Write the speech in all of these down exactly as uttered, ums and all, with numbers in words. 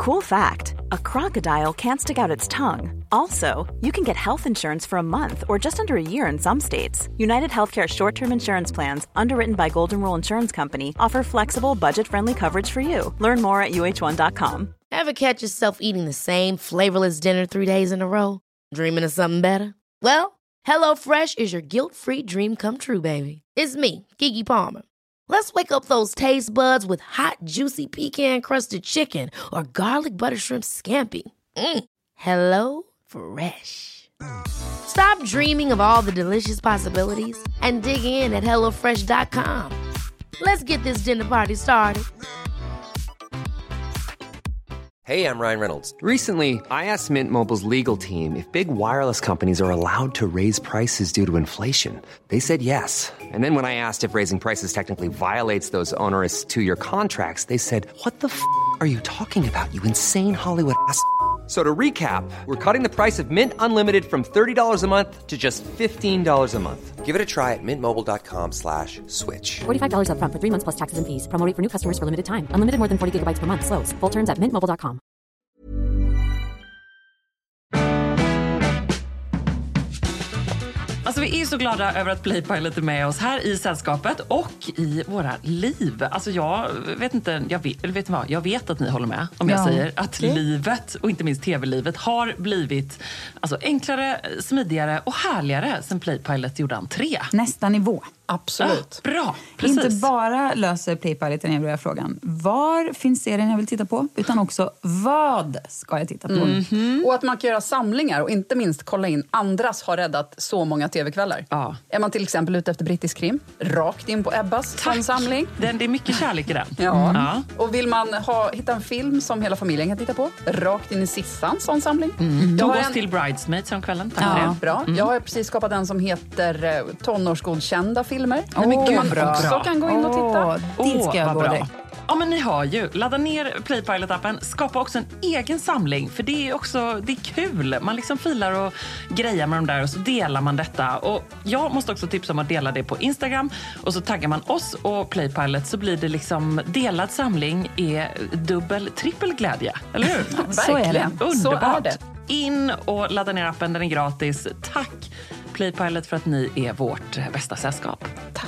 Cool fact, a crocodile can't stick out its tongue. Also, you can get health insurance for a month or just under a year in some states. United Healthcare short-term insurance plans, underwritten by Golden Rule Insurance Company, offer flexible, budget-friendly coverage for you. Learn more at U H one dot com. Ever catch yourself eating the same flavorless dinner three days in a row? Dreaming of something better? Well, HelloFresh is your guilt-free dream come true, baby. It's me, Keke Palmer. Let's wake up those taste buds with hot, juicy pecan-crusted chicken or garlic butter shrimp scampi. Mm. Hello Fresh. Stop dreaming of all the delicious possibilities and dig in at hello fresh dot com. Let's get this dinner party started. Hey, I'm Ryan Reynolds. Recently, I asked Mint Mobile's legal team if big wireless companies are allowed to raise prices due to inflation. They said yes. And then when I asked if raising prices technically violates those onerous two-year contracts, they said, what the f*** are you talking about, you insane Hollywood ass f- So to recap, we're cutting the price of Mint Unlimited from thirty dollars a month to just fifteen dollars a month. Give it a try at mintmobile.com slash switch. forty-five dollars up front for three months plus taxes and fees. Promo rate for new customers for limited time. Unlimited more than forty gigabytes per month. Slows full terms at mint mobile dot com. Alltså vi är så glada över att Playpilot är med oss här i sällskapet och i våra liv. Alltså jag vet inte, jag vet, vet vad, jag vet att ni håller med om jag ja. säger att okay. livet och inte minst tv-livet har blivit alltså, enklare, smidigare och härligare sen Playpilot gjorde entré. Nästa nivå. Absolut. Ah, bra, precis. Inte bara löser Playpilot den eviga frågan. Var finns serien jag vill titta på? Utan också vad ska jag titta på? Mm-hmm. Och att man kan göra samlingar och inte minst kolla in andras har räddat så många tv-kvällar. Ja. Är man till exempel ute efter brittisk krim, rakt in på Ebbas samling. Den, det är mycket kärlek i den. Ja. Mm. ja. Och vill man ha, hitta en film som hela familjen kan titta på, rakt in i Sissans sån samling. Mm. Tog oss en... till Bridesmaids om kvällen. Tack ja, för det. Bra. Mm. Jag har precis skapat en som heter eh, tonårsgodkända filmer. Oh, mycket man bra. också kan gå in och titta. Oh, dit ska jag oh, gå bra. Ja, men ni har ju. Ladda ner Playpilot-appen. Skapa också en egen samling. För det är också, det är kul. Man liksom filar och grejer med dem där och så delar man detta. Och jag måste också tipsa om att dela det på Instagram. Och så taggar man oss och Playpilot så blir det liksom delad samling är dubbel, trippel glädje. Eller hur? Ja, så är det. Underbart. Så är det. In och ladda ner appen, den är gratis. Tack Playpilot för att ni är vårt bästa sällskap. Tack.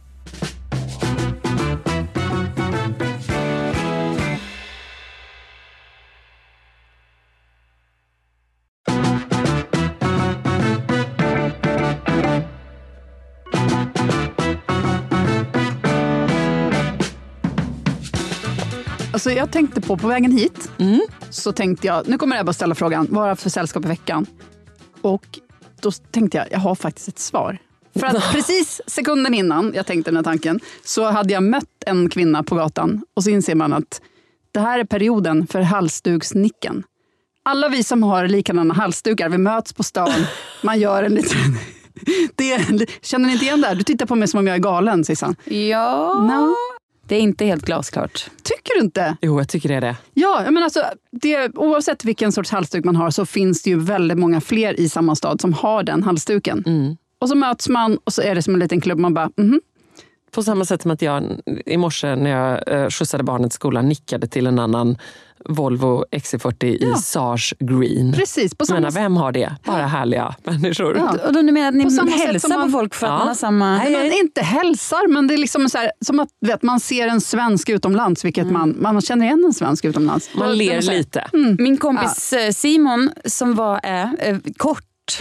Alltså jag tänkte på, på vägen hit mm. så tänkte jag, nu kommer jag bara ställa frågan, vad har jag för sällskap i veckan? Och då tänkte jag, jag har faktiskt ett svar. För att precis sekunden innan jag tänkte den här tanken så hade jag mött en kvinna på gatan och så inser man att det här är perioden för halsduksnicken. Alla vi som har likadana halsdukar, vi möts på stan, man gör en liten... Det, känner ni inte igen det här? Du tittar på mig som om jag är galen, Sissan. Ja... No. Det är inte helt glasklart. Tycker du inte? Jo, jag tycker det är det. Ja, men alltså, det, oavsett vilken sorts halsduk man har så finns det ju väldigt många fler i samma stad som har den halsduken. Mm. Och så möts man och så är det som en liten klubb. Man bara, mhm. På samma sätt som att jag i morse när jag eh, skjutsade barnet till skolan nickade till en annan Volvo X C fyrtio ja. i Sage Green. Precis. På samma men vem har det? Bara ja. härliga människor. Ja. Och då du menar att ni på hälsar man, på folk för att ja. man har samma... Nej, men inte hälsar, men det är liksom så här, som att vet, man ser en svensk utomlands, vilket mm. man, man känner igen en svensk utomlands. Man och, ler lite. Mm. Min kompis ja. Simon som var är, äh, kort,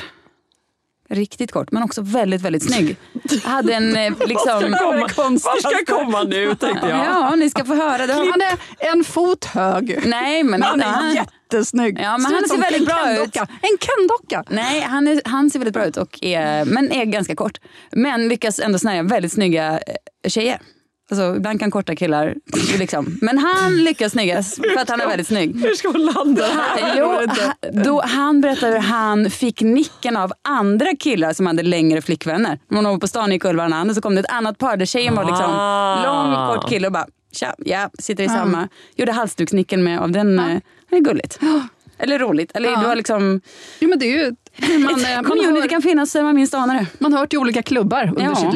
riktigt kort, men också väldigt, väldigt snygg. Hade en liksom... Vad ska komma nu, tänkte jag. Ja, ni ska få höra det. Han är en fot hög. Nej, men... Han är han, jättesnygg. Ja, men han ser väldigt bra ut. En Ken-docka. Nej, han, är, han ser väldigt bra ut, och är, men är ganska kort. Men lyckas ändå snärja väldigt snygga tjejer. Alltså, ibland kan korta killar liksom. Men han lyckas snyggast för att han är väldigt snygg. Hur ska hon landa här? Jo, då, han berättar hur han fick nicken av andra killar som hade längre flickvänner. Hon var på stan i kulvarna och så kom det ett annat par där tjejen var liksom lång, kort kille och bara, tja, ja, sitter i mm. samma. Gjorde halsduksnicken med av den. Ja. Det är gulligt. Eller roligt. Eller ja. du har liksom... Jo, men det är ju... Man, man hör, det kan finnas där man minst anar det. Man har hört i olika klubbar under ja. sitt liv.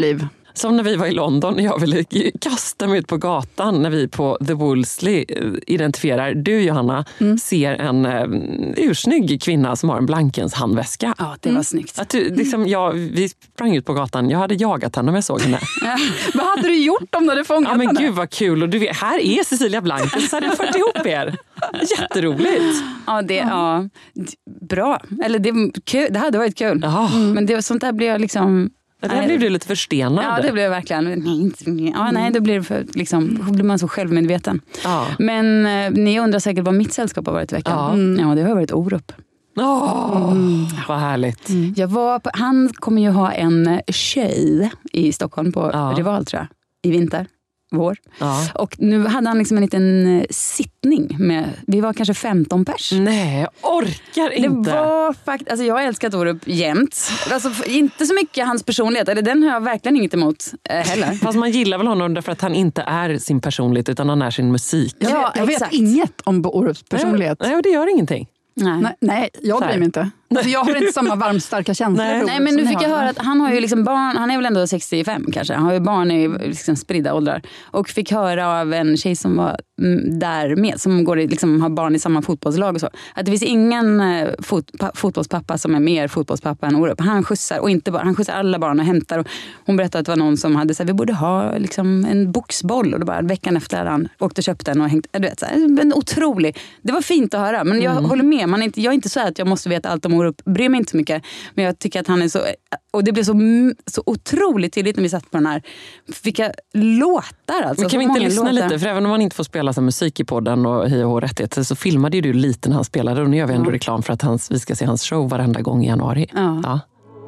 Som när vi var i London, jag ville kasta mig ut på gatan när vi på The Wolseley identifierar, du Johanna, mm. ser en uh, ursnygg kvinna som har en Blankens handväska. Ja, det var mm. snyggt. Att du, liksom, jag, vi sprang ut på gatan, jag hade jagat henne om jag såg henne. Vad hade du gjort om du hade fångat henne? Ja men gud vad kul, och du vet, här är Cecilia Blankens, så hade jag fört ihop er. Jätteroligt. Ja, det, ja, bra. Eller det, kul. Det hade varit kul. Mm. Men det, sånt där blir jag liksom... Ja, där blev du lite förstenad. Ja, det blev jag verkligen. Nej, ja, nej då blir, för, liksom, då blir man så självmedveten. Ja. Men eh, ni undrar säkert vad mitt sällskap har varit i veckan. Ja, mm. ja det har varit Orup. Åh, mm. vad härligt. Mm. Jag var på, han kommer ju ha en tjej i Stockholm på ja. Rival, tror jag, i vinter. Vår. Ja. Och nu hade han liksom en liten sittning med, vi var kanske femton pers. Nej, jag orkar inte. Det var faktiskt, alltså jag har älskat Orup jämt. Alltså inte så mycket hans personlighet, eller den har jag verkligen inget emot eh, heller. Fast man gillar väl honom därför att han inte är sin personlighet utan han är sin musik. Jag vet, ja, jag vet inget om Orups personlighet. Nej, det gör ingenting. Nej. Nej, nej, jag bryr mig inte. Alltså jag har inte samma varmstarka känslor. Nej, nej men nu fick jag höra att han har ju liksom barn, han är väl ändå sextiofem kanske. Han har ju barn i liksom spridda åldrar. Och fick höra av en tjej som var där med, som går i, liksom, har barn i samma fotbollslag och så. Att det finns ingen fot, pa, fotbollspappa som är mer fotbollspappa än Orup. Han skjutsar, och inte bara, han skjutsar alla barn och hämtar. Och hon berättade att det var någon som hade sagt vi borde ha liksom, en boxboll. Och då bara veckan efter han åkte och köpte den och hängt, du vet, så här, en otrolig. Det var fint att höra, men jag mm. håller med. Man är inte, jag är inte så här att jag måste veta allt om Orup, bryr mig inte så mycket, men jag tycker att han är så, och det blev så, så otroligt tydligt när vi satt på den här, vilka låtar alltså. Men kan vi inte lyssna låtar. lite, för även om man inte får spela så musik i podden och H och rättigheter så filmade ju du lite när han spelade, och nu gör vi ändå ja. reklam för att hans, vi ska se hans show varenda gång i januari. Ja. Ja.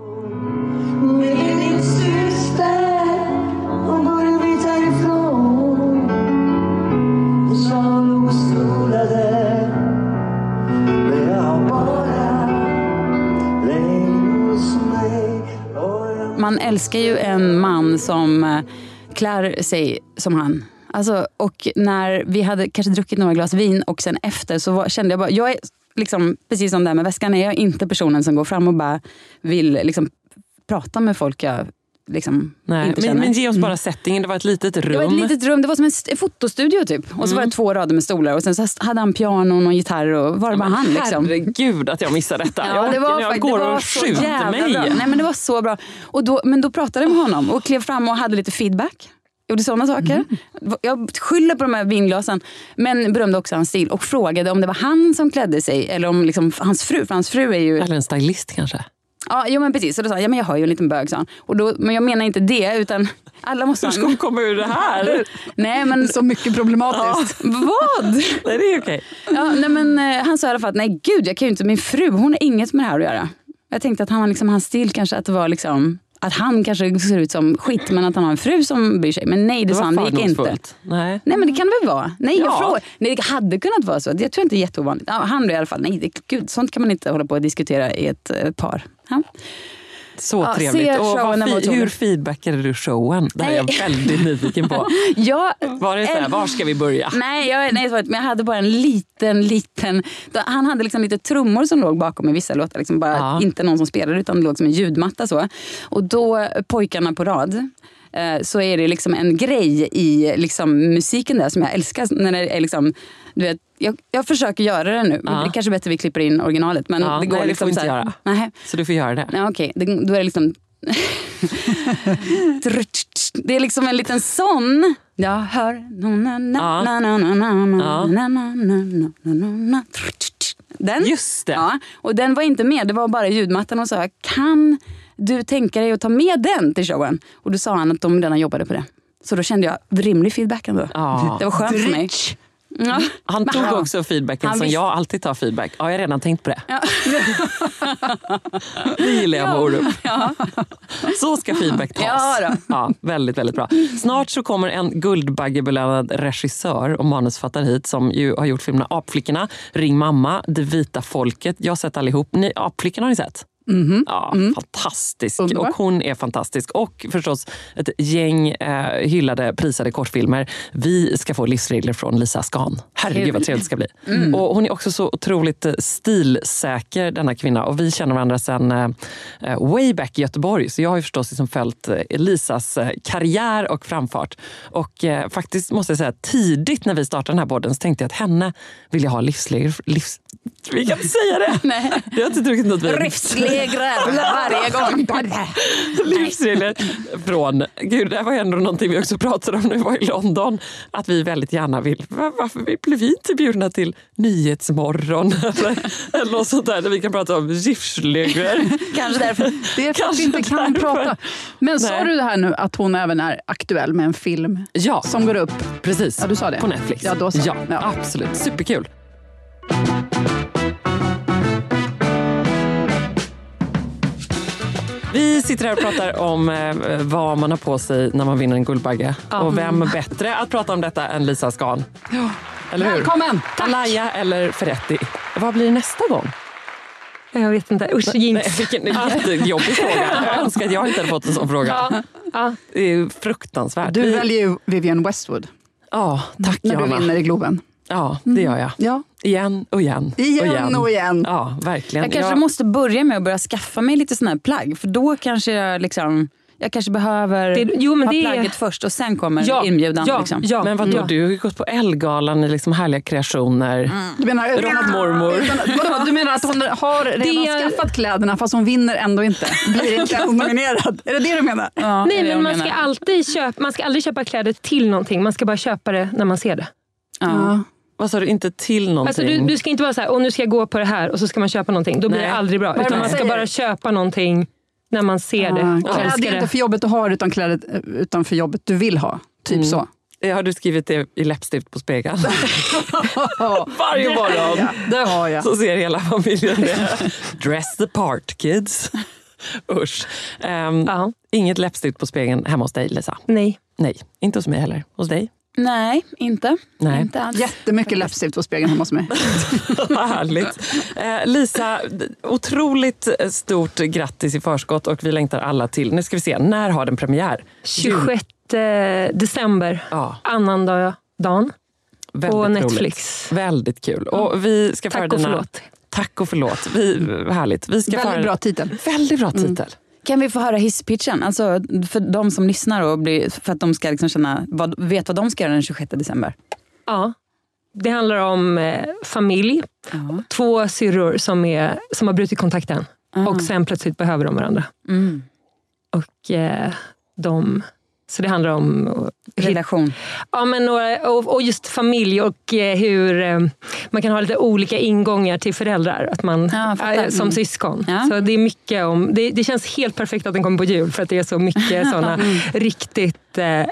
Man älskar ju en man som klär sig som han. Alltså, och när vi hade kanske druckit några glas vin och sen efter så var, kände jag bara, jag är liksom, precis som det här med väskan, är jag inte personen som går fram och bara vill liksom prata med folk jag liksom Nej, inte men, känner. men ge oss bara settingen, det var ett litet rum. Det var ett litet rum, det var som en fotostudio typ. Och så mm. var det två rader med stolar och sen så hade han pianon och gitarr och var det bara han liksom. Herregud att jag missade detta. Ja, jag det var, jag går det var och skjuter mig. Bra. Nej men det var så bra. Och då, men då pratade jag med honom och klev fram och hade lite feedback. Gjorde sådana saker. Mm. Jag skyller på de här vinglasen, men berömde också hans stil och frågade om det var han som klädde sig eller om liksom hans fru, för hans fru är ju... Eller en stylist kanske. Ja, jo, men precis. Så då sa jag, ja, men jag har ju en liten bög, sa han. Och då, men jag menar inte det, utan alla måste... Hur ska hon komma ur det här? Nej, men... Så mycket problematiskt. Ja. Vad? Nej, det är okej. Ja, nej, men han sa i alla fall att nej gud, jag kan ju inte, min fru, hon har inget med det här att göra. Jag tänkte att han liksom, hans stil kanske att det var liksom... Att han kanske ser ut som skit, men att han har en fru som bryr sig. Men nej, det, det sa han, det gick inte. Nej. Nej, men det kan det väl vara. Nej, ja. jag frågar. Nej, det hade kunnat vara så. Jag tror inte det är jätteovanligt. Ja, han blev i alla fall, nej, det, gud, sånt kan man inte hålla på att diskutera i ett, ett par. Ja. Så ja, trevligt. Och vad, hur feedbackade du showen? Det här är jag väldigt nyfiken på. Ja, var det så här, var ska vi börja? Nej, jag, nej, men jag hade bara en liten, liten... Han hade liksom lite trummor som låg bakom i vissa låtar. Liksom bara ja. Inte någon som spelade, utan det låg som en ljudmatta. Så. Och då, pojkarna på rad, så är det liksom en grej i liksom musiken där som jag älskar. När det är liksom, du vet, jag, jag försöker göra det nu. Ja. Det är kanske bättre vi klipper in originalet. Men ja, det går nej, liksom det får så här, inte göra. Nej. Så du får göra det. Ja, okej. Okay. Då är det liksom... Det är liksom en liten sån. Jag hör... Den? Just det. Ja, och den var inte med. Det var bara ljudmattan och sa, kan du tänka dig att ta med den till showen? Och då sa han att de redan jobbade på det. Så då kände jag rimlig feedback ändå. Ja. Det var skönt för mig. Ja. Han tog han, också feedbacken han som visst... jag alltid tar feedback. Ja, jag har redan tänkt på det. Ja. Det gillar jag med Orup. Ja. Så ska feedback tas. Ja, ja, väldigt, väldigt bra. Snart så kommer en guldbaggebelönad regissör och manusfattare hit som ju har gjort filmerna Apflickorna, Ring mamma, Det vita folket. Jag har sett allihop. Ni, Apflickorna har ni sett? Mm-hmm. Ja, mm. Fantastisk. Underbar. Och hon är fantastisk. Och förstås ett gäng eh, hyllade, prisade kortfilmer. Vi ska få livsregler från Lisa Skan. Herregud vad trevligt det ska bli. Mm. Och hon är också så otroligt stilsäker, denna kvinna. Och vi känner varandra sedan eh, way back i Göteborg. Så jag har ju förstås liksom följt eh, Lisas eh, karriär och framfart. Och eh, faktiskt måste jag säga, tidigt när vi startade den här podden så tänkte jag att henne vill jag ha livsregler. Livs... Vi kan inte säga det. Nej. Jag har inte druckit något vin. Livsregler varje gång. Livsregler från... Gud, det var ändå någonting vi också pratade om när vi var i London. Att vi väldigt gärna vill... Varför blir vi inte bjudna till Nyhetsmorgon? Eller, eller något sånt där där vi kan prata om livsregler. Kanske därför. Det är för att vi inte kan därför. prata. Men Nej. sa du det här nu att hon även är aktuell med en film Ja. som går upp? Precis. Ja, du sa det. På Netflix. Ja, då så. Ja, Ja. absolut. Superkul. Vi sitter här och pratar om eh, vad man har på sig när man vinner en Guldbagge. Mm. Och vem bättre att prata om detta än Lisa Skan? Ja. Eller hur? Välkommen! Alaya eller Ferretti? Vad blir nästa gång? Jag vet inte. Usch, jinx. Nej, vilken jättejobbig fråga. Jag önskar att jag inte hade fått en sån fråga. Ja. Ja. Det är fruktansvärt. Du Vi... väljer ju Vivienne Westwood. Ja, tack när Johanna. du vinner i Globen. Ja, det gör jag. Ja. Igen och igen. Igen och igen. och igen. Ja, verkligen. Jag kanske jag... måste börja med att börja skaffa mig lite såna här plagg. För då kanske jag liksom... Jag kanske behöver Det- jo, men ha det- plagget först och sen kommer Ja, inbjudan. ja, liksom. ja. Men vadå, Ja. du har ju gått på Ellegalan i liksom härliga kreationer. Du menar, Råttmormor. Vadå, du menar att hon har redan Det- skaffat kläderna fast hon vinner ändå inte? Blir inte ens nominerad? Är det det du menar? Ja, Nej, det är det men jag man ska, menar. alltid köpa, man ska aldrig köpa kläder till någonting. Man ska bara köpa det när man ser det. Ja. Vad sa du, inte till någonting? Alltså, du, du ska inte vara så här, och nu ska jag gå på det här och så ska man köpa någonting. Då blir Nej. det aldrig bra. Vad är det Utan man man ska säger? bara köpa någonting när man ser det och Kläder älskar är inte det. för jobbet att ha utan kläder utanför jobbet du vill ha. Typ Mm. så. Har du skrivit det i läppstift på spegeln? Varje morgon. Ja, det har jag. Så ser hela familjen det. Dress the part, kids. Usch. Um, Ja. Inget läppstift på spegeln hemma hos dig, Lisa? Nej. Nej, inte hos mig heller. Hos dig? Nej, inte. Nej. inte alls. Jättemycket läppstift på spegeln hemma hos mig. Vad härligt. Eh, Lisa, otroligt stort grattis i förskott och vi längtar alla till. Nu ska vi se, när har den premiär? tjugosjätte december, Ja. annandag dagen Väldigt på roligt. Netflix. Väldigt kul. Och vi ska föra Tack och dina... förlåt. Tack och förlåt. Vi, härligt. Vi ska Väldigt föra... bra titel. Väldigt bra titel. Kan vi få höra hisspitchen? Alltså för de som lyssnar och blir, för att de ska liksom känna, vad, vet vad de ska göra den tjugosjätte december. Ja. Det handlar om eh, familj. Ja. Två syrror som, är, som har brutit kontakten. Och sen plötsligt behöver de varandra. Mm. Och eh, de... Så det handlar om... eh, Relation. Ja, men och, och, och just familj och eh, hur eh, man kan ha lite olika ingångar till föräldrar. Att man, Ja, fattar. eh, som Mm. syskon. Ja. Så det är mycket om... Det, det känns helt perfekt att den kommer på jul. För att det är så mycket såna riktigt eh,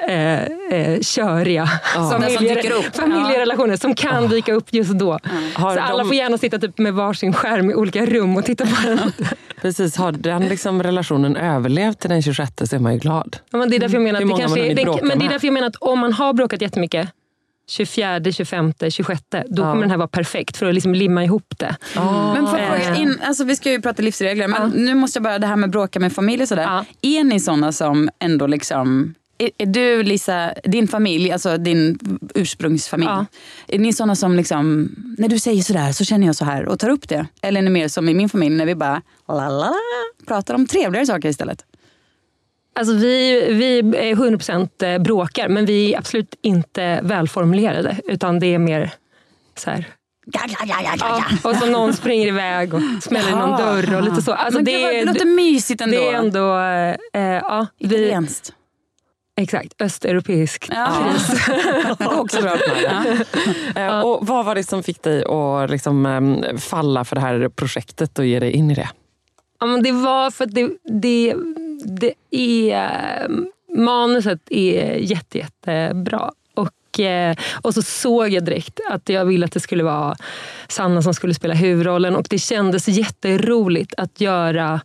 eh, köriga Som dyker upp. familjerelationer som kan dyka upp just då. Har Så alla de- får gärna sitta typ med varsin skärm i olika rum och titta på den. Precis, har den liksom relationen överlevt till den tjugosjätte så är man ju glad. Ja, men det är därför jag menar Hur att det många kanske har ni är, det, bråkat men det är med? därför jag menar att om man har bråkat jättemycket tjugofjärde, tjugofemte, tjugosjätte då Ja. kommer den här vara perfekt för att liksom limma ihop det. Men får jag Eh. fråga in, alltså vi ska ju prata livsregler, men nu måste jag bara det här med bråka med familj och sådär. Ja. Är ni såna som ändå liksom, är, är du Lisa, din familj, alltså din ursprungsfamilj, Ja. är ni såna som liksom, när du säger sådär så känner jag så här och tar upp det? Eller är ni mer som i min familj när vi bara lalala, pratar om trevligare saker istället? Alltså vi, vi är hundra procent bråkar men vi är absolut inte välformulerade utan det är mer så här. Ja, ja, ja, ja, Ja, och så någon springer iväg och smäller i någon dörr och lite så. Alltså Men det, gud, vad- det är- låter mysigt ändå. det är ändå eh, ja, vi, Italienskt. exakt, östeuropeiskt. Ja. Det är också bra. Ja. Eh, och vad var det som fick dig att liksom, eh, falla för det här projektet och ge dig in i det? Ja, men det var för att det, det, det är, manuset är jätte, jättebra. Och, eh, och så såg jag direkt att jag ville att det skulle vara Sanna som skulle spela huvudrollen. Och det kändes jätteroligt att göra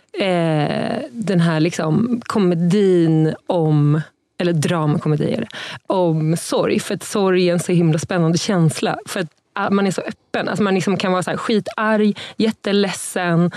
eh, den här liksom komedin om, eller dramakomedi är det, om sorg. För att sorg är en så himla spännande känsla. För att man är så öppen. Alltså man liksom kan vara så här skitarg, jätteledsen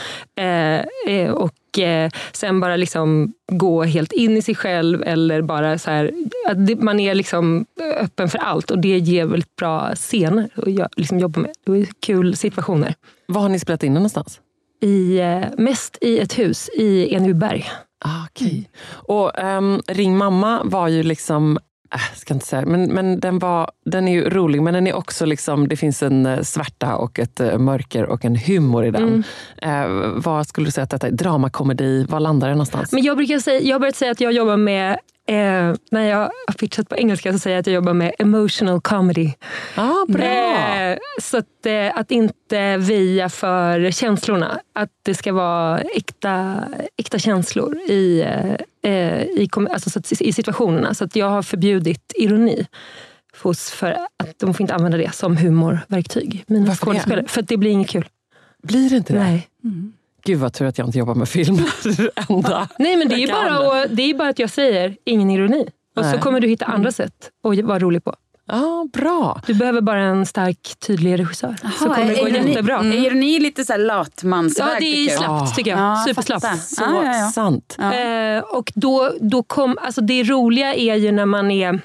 eh, och eh, sen bara liksom gå helt in i sig själv eller bara så här, att det, man är liksom öppen för allt och det ger väldigt bra scener att liksom jobba med. Det är kul situationer. Var har ni spelat in någonstans? I, eh, mest i ett hus i Enebyberg. Ah, okej. Okay. Och um, Ring mamma var ju liksom, äh, ska inte säga, men, men den, var, den är ju rolig, men den är också liksom, det finns en svärta och ett uh, mörker och en humor i den. Mm. Uh, vad skulle du säga att detta är? Dramakomedi, var landar det någonstans? Men jag brukar säga, jag har börjat säga att jag jobbar med, eh, när jag har pitchat på engelska så säger jag att jag jobbar med emotional comedy. Ah, bra! Eh, så att, eh, att inte via för känslorna. Att det ska vara äkta, äkta känslor i, eh, i, alltså, så att, i situationerna. Så att jag har förbjudit ironi hos, för att de får inte använda det som humorverktyg. Mina skådespelare. För att det blir inget kul. Blir det inte det? Nej. Mm. Gud vad tur att jag inte jobbar med film. Enda. Nej, men det är ju bara, det är bara att jag säger ingen ironi. Och Nej. Så kommer du hitta andra sätt att vara rolig på. Ja, ah, bra. Du behöver bara en stark, tydlig regissör. Aha, så kommer det gå ironi, jättebra. Mm. Är ironi lite så här latmansväg? Ja, det är slappt ah. tycker jag. Ja, superslappt. Så ah, ja, ja. sant. Ja. Eh, och då, då kom, alltså det roliga är ju när man är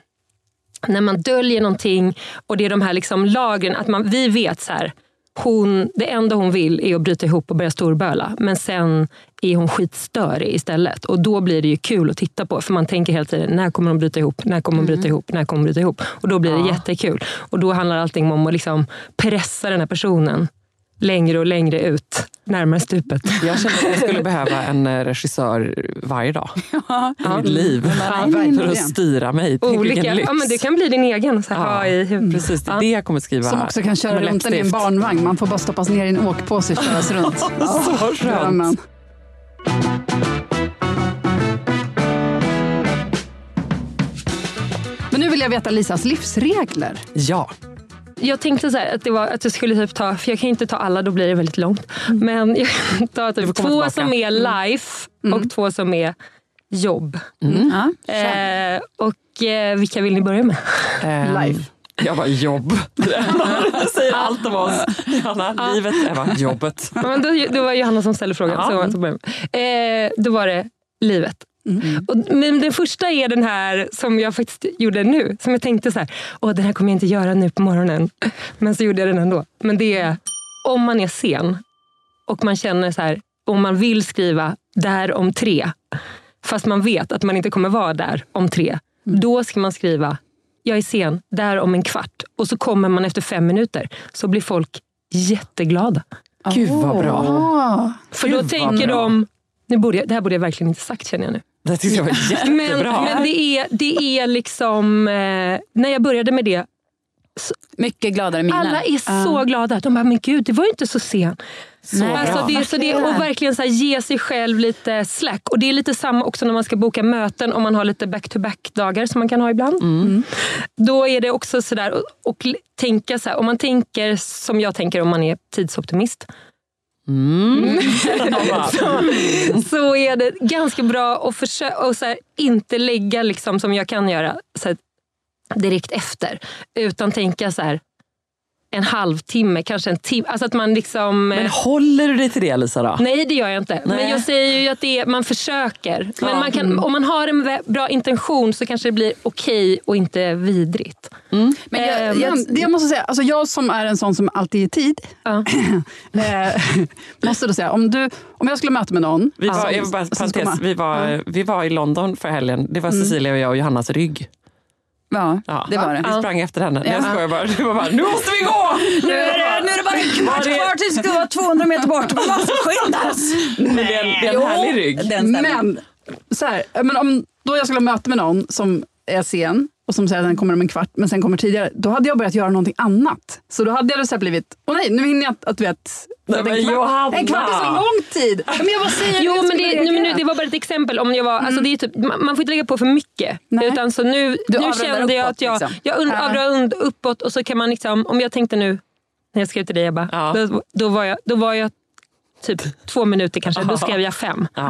när man döljer någonting och det är de här liksom lagren, att man, vi vet så här, hon, det enda hon vill är att bryta ihop och börja storböla. Men sen är hon skitstörig istället. Och då blir det ju kul att titta på. För man tänker hela tiden, när kommer hon bryta ihop? När kommer hon bryta mm. ihop? När kommer hon bryta ihop? Och då blir det ja. jättekul. Och då handlar allting om att liksom pressa den här personen längre och längre ut, närmare stupet. Jag känner att jag skulle behöva en regissör varje dag ja. i mitt liv. Ja, för att styra mig. Olika. Ja, men det kan bli din egen. Så här, ja. i huvudet. Precis, det är det jag kommer skriva. Som också kan köra runt i en barnvagn. Man får bara stoppas ner i en åkpåse och köras runt. Ja, så skönt. Men nu vill jag veta Lisas livsregler. Ja. Jag tänkte så här, att, det var, att jag skulle typ ta, för jag kan inte ta alla, då blir det väldigt långt. Mm. Men jag kan ta typ två tillbaka. Som är life mm. och två som är jobb. Mm. Eh, och eh, vilka vill ni börja med? Um, life. Jag var jobb. Jag säger allt om oss. Johanna, ja. livet är bara jobbet. Men då, då var Johanna som ställde frågan. Ja. Så eh, då var det livet. Mm. Och, men den första är den här som jag faktiskt gjorde nu. Som jag tänkte så här, åh den här kommer jag inte göra nu på morgonen. Men så gjorde jag den ändå. Men det är, om man är sen och man känner så här, om man vill skriva där om tre. Fast man vet att man inte kommer vara där om tre. Mm. Då ska man skriva, jag är sen, där om en kvart. Och så kommer man efter fem minuter. Så blir folk jätteglada. Gud vad bra. Oh. För då tänker de, nu borde jag, det här borde jag verkligen inte sagt känner jag nu. Det tycker jag var jättebra. Men, men det, är, det är liksom, eh, när jag började med det. Så, mycket gladare minnen. Alla är så uh. glada. De bara, men gud, det var ju inte så sen. Så alltså, det, så det, och verkligen så här, ge sig själv lite slack. Och det är lite samma också när man ska boka möten. Om man har lite back-to-back-dagar som man kan ha ibland. Mm. Då är det också sådär. Och, och tänka så här, om man tänker som jag tänker om man är tidsoptimist. Mm. så, så är det ganska bra att försöka och så här, inte lägga liksom, som jag kan göra så här, direkt efter, utan tänka så här en halvtimme, kanske en timme, alltså att man liksom. Men håller du dig till det, Lisa då? Nej, det gör jag inte. Nej. Men jag säger ju att det är, man försöker. Men ja. man kan, om man har en bra intention så kanske det blir okej och inte vidrigt. Mm. Men jag, jag, det jag måste säga, alltså jag som är en sån som alltid är tid, ja. måste då säga, om du, om jag skulle möta med någon. Vi var, jag bara, parentes, vi var, ja. vi var i London för helgen. Det var Cecilia och jag och Johannas rygg. Ja, ja, det var det. Vi sprang efter henne. Ja. Jag skojar bara. Det var bara, nu måste vi gå! Nu är det, nu är det bara en kvart kvar tills det ska vara tvåhundra meter bort. Man måste skyndas! Men det är en, det är en härlig rygg. Men, så här, men om då jag skulle möta med någon som är sen och som säger att den kommer om en kvart men sen kommer tidigare, då hade jag börjat göra någonting annat. Så då hade jag så här blivit, åh nej, nu hinner jag att, att du vet, nej, men en, kvart, en kvart är så lång tid. Men jag bara säger, jo, men det, nu, nu, det var bara ett exempel. Om jag var, mm. alltså det är typ, man, man får inte lägga på för mycket. Nej. Utan så nu, nu kände jag att jag, liksom. jag und, avrund uppåt och så kan man liksom, om jag tänkte nu, när jag skrev till dig, jag bara, ja. då, då, var jag, då var jag typ två minuter kanske, då skrev jag fem. Ja.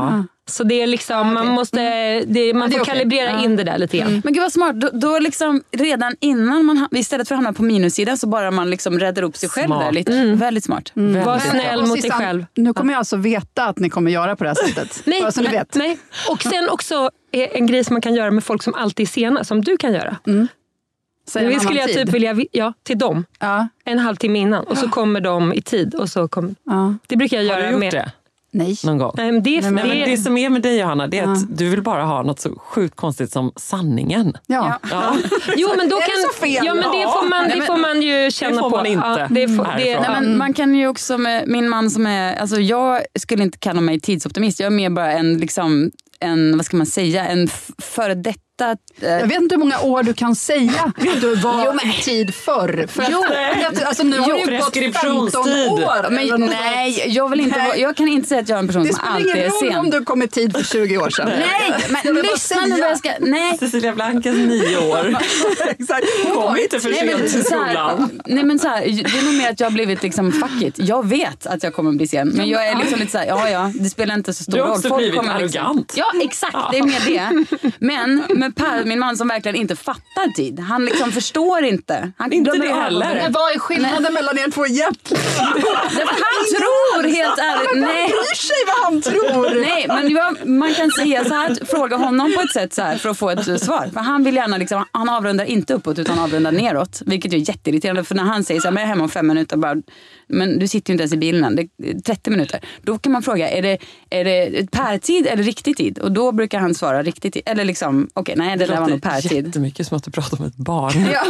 Så det är liksom, man måste, det, man det får okej. kalibrera Ja. in det där lite grann. Mm. Men gud vad smart, då, då liksom redan innan man, ha- istället för att hamna på minussidan så bara man liksom räddar upp sig själv Smart. där lite. Väldigt smart. Var Väldigt snäll Och mot dig Sissan, själv. Nu kommer jag alltså veta att ni kommer göra på det här sättet. Nej, Bara så ni nej, vet. nej. Och sen också eh, en grej som man kan göra med folk som alltid är sena, som du kan göra. Säg en Nu annan skulle jag tid. typ vilja, ja, till dem. Ja. En halvtimme innan. Och så kommer de i tid. Och så kom, Ja. det brukar jag Har göra du gjort med. det Nej. någon gång? Nej, men det, Nej, men- det, Men det som är med dig, Johanna, det är att du vill bara ha något så sjukt konstigt som sanningen. Ja. Ja. jo, men då Är det kan, så fel? Ja, men det får man, det får man ju känna får på. man inte Ja, det får, det, härifrån. Nej, men man kan ju också med min man som är, alltså jag skulle inte kalla mig tidsoptimist. Jag är mer bara en liksom en, vad ska man säga, en f- före detta eh, Jag vet inte hur många år du kan säga att du var i tid förr. För Jo. att, alltså, nu har det ju gått preskriptionstid. femton år. men, eller något nej, sånt. jag vill inte Nej. vara, jag kan inte säga att jag är en person Det som spelar alltid ingen är roll sen. om du kom i tid för tjugo år sedan. Nej, men Jag vill bara lyssna nu säga. vad jag ska, nej. Cecilia Blankens nio år. Exakt. Kom inte för Nej men, sent till så här, skolan. nej men så här, det är nog mer att jag har blivit liksom fuck it. Jag vet att jag kommer bli sen. Men jag är liksom lite så här, ja ja, det spelar inte så stor Du har roll. också Folk blivit kommer liksom- arrogant. Ja exakt, det är mer det. Men med Per, min man som verkligen inte fattar tid. Han liksom förstår inte. Han Inte glömmer det av- heller. Men vad är skillnaden mellan er två egentligen? Därför han tror helt ärligt, Vem nej. bryr sig vad han tror? Nej, men jag, man kan säga så här, fråga honom på ett sätt så här för att få ett uh, svar. För han vill gärna liksom, han avrundar inte uppåt utan avrundar neråt. Vilket är jätteirriterande, för när han säger så här, men jag är hemma om fem minuter, bara, men du sitter ju inte ens i bilen än, det är trettio minuter. Då kan man fråga, är det, är det per-tid eller riktig tid? Och då brukar han svara riktig tid. Eller liksom, okej, okay, nej det, det där var nog per-tid. Jättemycket som att du pratar om ett barn. Ja.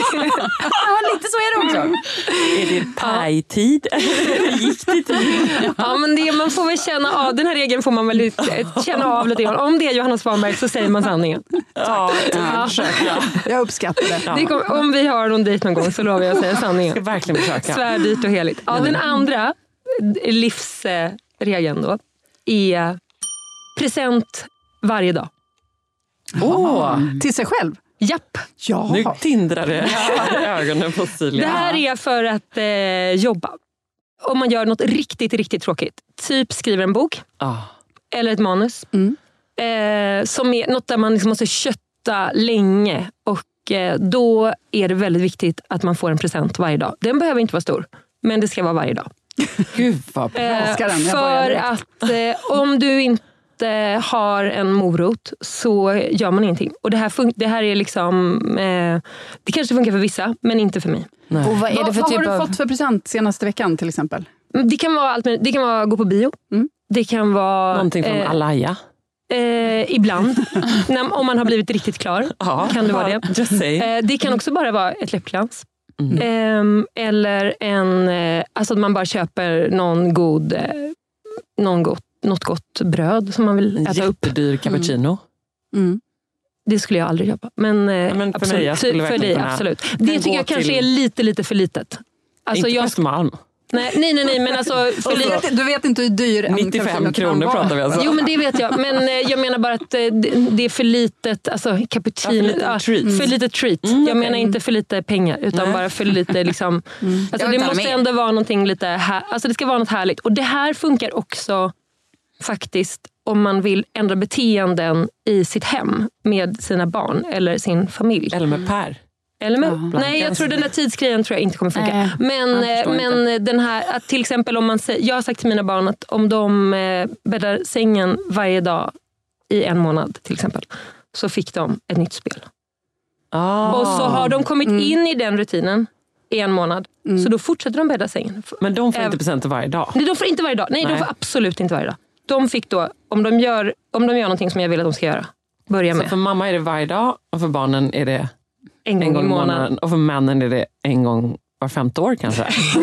Ja, lite så är det också. Är det paj-tid eller giktig tid? ja, men det, man får väl känna av, den här regeln får man väl lite, känna av lite grann. Om det är Johanna Svanberg så säger man sanningen. Ja, jag försöka. Jag uppskattar det. Ja. Det kommer, om vi har någon dejt någon gång så lovar jag att säga Jag ska sanningen. verkligen försöka. Svär dyrt och heligt. Ja, den andra livsregeln då är present varje dag. Åh, Till sig själv? Japp. Ja. nu tindrar det i ögonen på Cecilia. Det här är för att eh, jobba. Om man gör något riktigt, riktigt tråkigt. Typ skriver en bok. Ah. Eller ett manus. Mm. Eh, som är något där man liksom måste kötta länge. Och eh, då är det väldigt viktigt att man får en present varje dag. Den behöver inte vara stor. Men det ska vara varje dag. Gud vad bra. Eh, älskar den, jag börjar för direkt. att eh, om du inte har en morot så gör man ingenting. Och det här, fun- det här är liksom... Eh, det kanske funkar för vissa, men inte för mig. Och vad är det Vad, för vad typ har du av... fått för present senaste veckan till exempel? Det kan vara allt möjligt. Det kan vara gå på bio. Mm. Det kan vara... Någonting från eh, Alaya. Eh, ibland. När, om man har blivit riktigt klar Ja, kan det vara det. Just say. Eh, det kan också bara vara ett läppglans. Mm. Eh, eller en, eh, alltså att man bara köper någon god, eh, någon gott, något gott bröd som man vill En äta upp. jättedyr cappuccino. Mm. Det skulle jag aldrig köpa. Men, eh, men för absolut. mig, jag skulle för verkligen dig, kunna- absolut. kan Det tycker gå jag kanske till- är lite, lite för litet. Alltså, Inte jag, på Östermalm. nej, nej, nej, nej, men alltså för Du lite. vet, du vet inte hur dyr en nittiofem cappuccino kan kronor vara. pratar vi alltså. Jo, men det vet jag. Men eh, jag menar bara att eh, det, det är för litet, alltså cappuccino. Ja, för lite ja, treat. för lite treat. Mm, jag okej. menar inte för lite pengar, utan Nej. bara för lite liksom. Alltså, Jag det håller måste med. ändå vara någonting lite här, alltså det ska vara något härligt. Och det här funkar också faktiskt om man vill ändra beteenden i sitt hem med sina barn eller sin familj. Eller med Per. Eller med, Ja. nej, jag tror den här tidsgrejen tror jag inte kommer funka. Nej, men jag förstår men den här, att till exempel om man säger, jag har sagt till mina barn att om de eh, bäddar sängen varje dag i en månad till exempel, så fick de ett nytt spel. Ah. Och så har de kommit in i den rutinen i en månad. Så då fortsätter de bädda sängen. Men de får Eh, inte presenter varje dag. Nej, de får inte varje dag. Nej, Nej. de får absolut inte varje dag. De fick då, om de gör, om de gör någonting som jag vill att de ska göra, börja Så med. för mamma är det varje dag och för barnen är det En gång, en gång i månaden. Och för männen är det en gång var femte år kanske.